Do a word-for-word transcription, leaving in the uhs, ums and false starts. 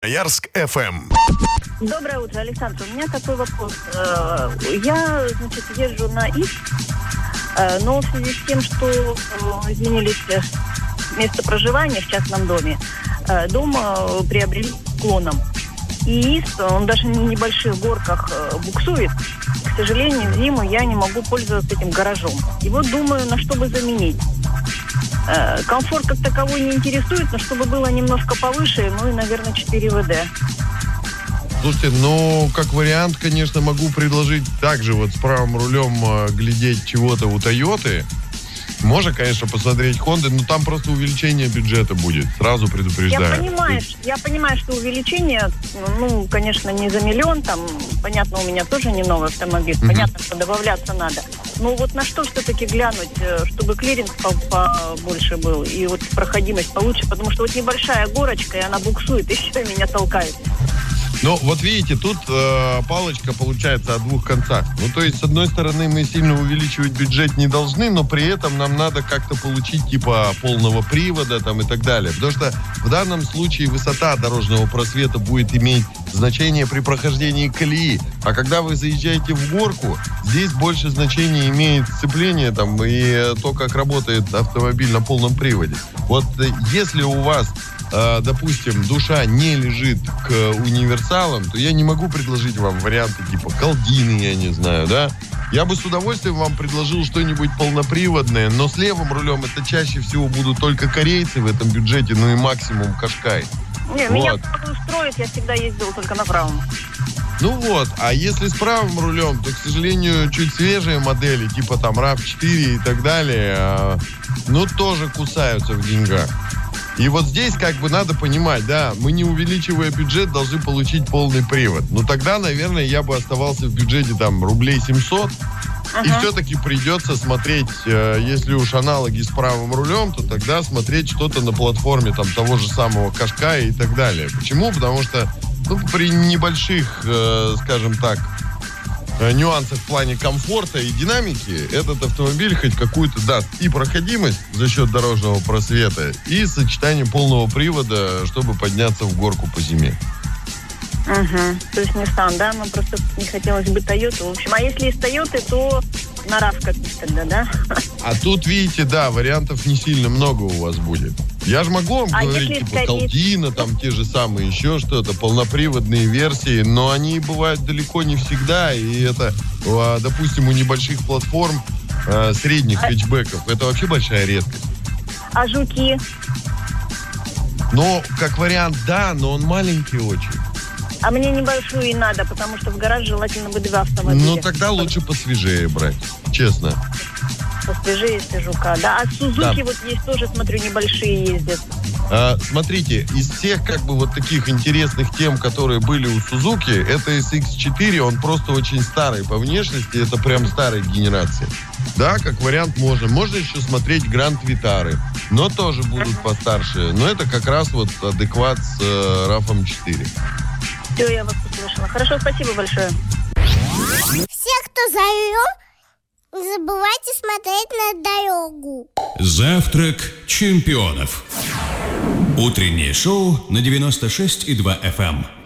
Ярск эф эм. Доброе утро, Александр. У меня такой вопрос. Я, значит, езжу на ИС, но в связи с тем, что изменились место проживания в частном доме, дом приобрели склоном. И ИС, он даже на небольших горках буксует. К сожалению, в зиму я не могу пользоваться этим гаражом. И вот думаю, на что бы заменить. Комфорт как таковой не интересует, но чтобы было немножко повыше, ну и, наверное, четыре вэ дэ. Слушайте, ну, как вариант, конечно, могу предложить также вот с правым рулем э, глядеть чего-то у Тойоты. Можно, конечно, посмотреть Хонды, но там просто увеличение бюджета будет. Сразу предупреждаю. Я понимаю, я понимаю, что увеличение, ну, конечно, не за миллион, там, понятно, у меня тоже не новый автомобиль, mm-hmm. понятно, что добавляться надо. Но вот на что все-таки глянуть, чтобы клиренс побольше был и вот проходимость получше, потому что вот небольшая горочка, и она буксует, и все, меня толкает. Ну, вот видите, тут э, палочка получается о двух концах. Ну, то есть, с одной стороны, мы сильно увеличивать бюджет не должны, но при этом нам надо как-то получить типа полного привода там и так далее. Потому что в данном случае высота дорожного просвета будет иметь значение при прохождении колеи. А когда вы заезжаете в горку, здесь больше значения имеет сцепление там и то, как работает автомобиль на полном приводе. Вот если у вас, допустим, душа не лежит к универсалам, то я не могу предложить вам варианты типа Колдины, я не знаю, да? Я бы с удовольствием вам предложил что-нибудь полноприводное, но с левым рулем это чаще всего будут только корейцы в этом бюджете, ну и максимум Кашкай. Не, вот. Меня устроит, я всегда ездил только на правом. Ну вот, а если с правым рулем, то, к сожалению, чуть свежие модели, типа там рав четыре и так далее, ну тоже кусаются в деньгах. И вот здесь как бы надо понимать, да, мы не увеличивая бюджет должны получить полный привод. Ну тогда, наверное, я бы оставался в бюджете там рублей семьсот. Uh-huh. И все-таки придется смотреть, э, если уж аналоги с правым рулем, то тогда смотреть что-то на платформе там того же самого Кашкая и так далее. Почему? Потому что ну, при небольших, э, скажем так, нюансах в плане комфорта и динамики этот автомобиль хоть какую-то даст и проходимость за счет дорожного просвета, и сочетание полного привода, чтобы подняться в горку по зиме. Угу. То есть Nissan, да? Ну, просто не хотелось бы Toyota. В общем, а если из Toyota, то на рав копить тогда, да? А тут, видите, да, вариантов не сильно много у вас будет. Я же могу вам а говорить, типа, скорее... Колдина, там те же самые, еще что-то, полноприводные версии, но они бывают далеко не всегда, и это, допустим, у небольших платформ средних а... хэтчбеков, это вообще большая редкость. А жуки? Ну, как вариант, да, но он маленький очень. А мне небольшую и надо, потому что в гараж желательно бы два автомобиля. Ну, тогда лучше посвежее брать, честно. Посвежее, если жука, да. А Сузуки да. Вот есть тоже, смотрю, небольшие ездят. А, смотрите, из всех как бы вот таких интересных тем, которые были у Сузуки, это эс икс четыре, он просто очень старый по внешности, это прям старой генерации. Да, как вариант можно. Можно еще смотреть Гранд Витары, но тоже будут постарше. Но это как раз вот адекват с э, рафом четыре. Все, я вас услышала. Хорошо, спасибо большое. Все, кто за рулем, не забывайте смотреть на дорогу. Завтрак чемпионов. Утреннее шоу на девяносто шесть и два эф эм.